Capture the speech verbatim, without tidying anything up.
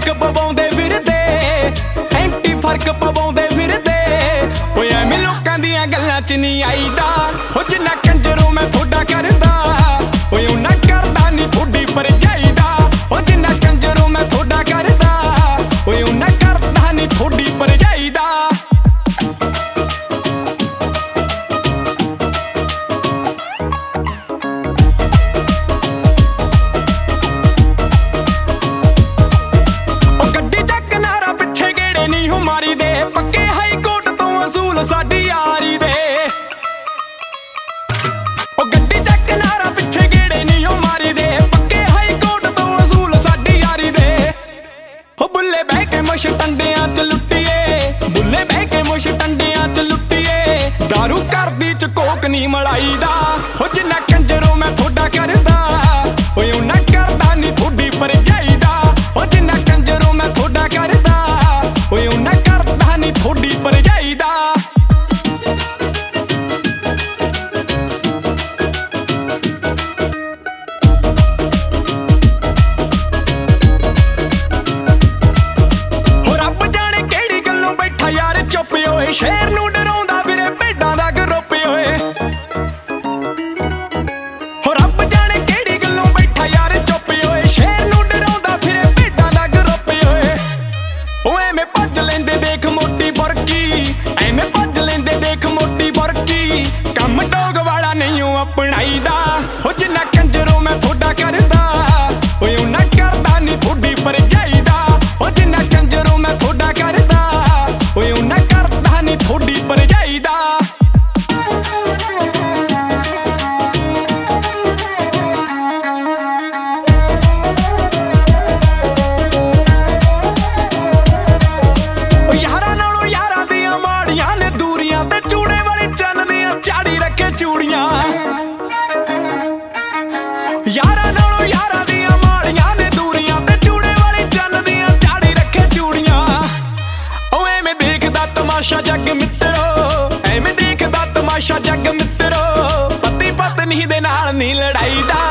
ਫਰਕ ਪਵਾਉਂਦੇ ਫਿਰਦੇ ਐਂਟੀ ਫਰਕ ਪਵਾਉਂਦੇ ਫਿਰਦੇ ਓਏ ਐਵੇਂ ਲੋਕਾਂ ਦੀਆਂ ਗੱਲਾਂ ਚ ਨਹੀਂ ਆਈਦਾ ਹੋ ਜਿੰਨਾ ਕੰਜਰੋਂ ਮੈਂ ਥੋੜਾ ਕਰਦਾ ਓਏ ਉਹਨਾਂ ਕਰਦਾ ਨਹੀਂ ਥੋੜੀ ਪਰ ਜਾਈਦਾ ਹੋ ਜਿੰਨਾ ਕੰਜਰੋਂ ਮੈਂ ਥੋੜਾ ਕਰਦਾ ਓਏ ਉਹਨਾਂ ਕਰਦਾ ਨਹੀਂ ਥੋੜੀ ਪਰ ਜਾਈਦਾ ਮਾਰੀ ਦੇ ਪੱਕੇ ਹਾਈ ਕੋਰਟ ਤੋਂ ਅਸੂਲ ਸਾਡੀ ਯਾਰੀ ਦੇ ਉਹ ਗੱਡੀ ਚੱਕ ਨਾਰਾ ਪਿੱਛੇ ਗੇੜੇ ਨਹੀਂ ਉਹ ਮਾਰੀ ਦੇ ਪੱਕੇ ਹਾਈ ਕੋਰਟ ਤੋਂ ਅਸੂਲ ਸਾਡੀ ਯਾਰੀ ਦੇ ਉਹ ਬੁੱਲੇ ਬਹਿ ਕੇ ਮੁਸ਼ ਟੰਡਿਆਂ ਚ ਲੁੱਟੀਏ ਬੁੱਲੇ ਬਹਿ ਕੇ ਮੁਸ਼ ਟੰਡਿਆਂ ਚ ਲੁੱਟੀਏ ਦਾਰੂ ਕਰਦੀ ਚ ਕੋਕ ਨਹੀਂ ਮਲਾਈ ਦਾ ਉਹ ਜਿੰਨਾ ਕੰਜਰੋਂ ਮੈਂ ਥੋੜਾ ਕਰਦਾ ਓਏ ਉਹਨਾਂ ਕਰਦਾ ਨਹੀਂ ਥੋੜੀ ਪਰ ਜਾਈਦਾ ਉਹ ਜਿੰਨਾ ਕੰਜਰੋਂ ਮੈਂ ਥੋੜਾ ਕਰਦਾ ਓਏ ਉਹਨਾਂ ਕਰਦਾ ਨਹੀਂ ਥੋੜੀ ਪਰ ਜਾਈਦਾ ਹੋ ਰੱਬ ਜਾਣੇ ਕਿਹੜੀ ਗੱਲੋਂ ਬੈਠਾ ਯਾਰ ਚੁੱਪ ਓਏ ਸ਼ੇਰ ਨੂੰ ਡਰਾਉਂਦਾ ਵੀਰੇ ਭੇਡਾਂ ਦਾ ਗਰੁੱਪ ਓਏ ਹੋ ਰੱਬ ਜਾਣੇ ਕਿਹੜੀ ਗੱਲੋਂ ਬੈਠਾ ਯਾਰ ਚੁੱਪ ਓਏ ਸ਼ੇਰ ਨੂੰ ਡਰਾਉਂਦਾ ਫਿਰੇ ਭੇਡਾਂ ਦਾ ਗਰੁੱਪ ਓਏ ਓ ਐਵੇਂ ਭੱਜ ਲੈਂਦੇ ਦੇਖ ਮੋਟੀ ਬੁਰਕੀ ਐਵੇਂ ਭੱਜ ਲੈਂਦੇ ਦੇਖ ਮੋਟੀ ਬੁਰਕੀ ਕੰਮ ਡੋਗ ਵਾਲਾ ਨਹੀਂ ਓ ਅਪਣਾਈਦਾ ਹੋ ਜਿੰਨਾ ਕੰਜਰੋਂ ਮੈਂ ਥੋੜਾ ਕਰਦਾ ਓਏ ਉਹਨਾਂ ਕਰਦਾ ਨਹੀਂ ਥੋੜੀ ਪਰ ਜਾਈਦਾ ਹੋ ਜਿੰਨਾ ਕੰਜਰੋਂ ਮੈਂ ਥੋੜਾ ਕਰਦਾ ਓਏ ਉਹਨਾਂ ਕਰਦਾ ਨਹੀਂ ਥੋੜੀ ਪਰ ਜਾਈਦਾ ਨੇ ਦੂਰੀਆਂ ਤੇ ਚੂੜੇ ਵਾਲੀ ਚੰਨ ਦੀਆਂ ਚਾੜੀ ਰੱਖੇ ਚੂੜੀਆਂ ਯਾਰਾਂ ਨਾਲੋਂ ਯਾਰਾਂ ਦੀਆਂ ਮਾੜੀਆਂ ਨੇ ਦੂਰੀਆਂ ਤੇ ਚੂੜੇ ਵਾਲੀ ਚੰਨ ਦੀਆਂ ਚਾੜੀ ਰੱਖੇ ਚੂੜੀਆਂ ਓ ਐਵੇਂ ਦੇਖਦਾ ਤਮਾਸ਼ਾ ਜੱਗ ਮਿੱਤਰੋ ਐਵੇਂ ਦੇਖਦਾ ਤਮਾਸ਼ਾ ਜੱਗ ਮਿੱਤਰੋ ਪਤੀ ਪਤਨੀ ਦੇ ਨਾਲ ਨਹੀਂ ਲੜਾਈਦਾ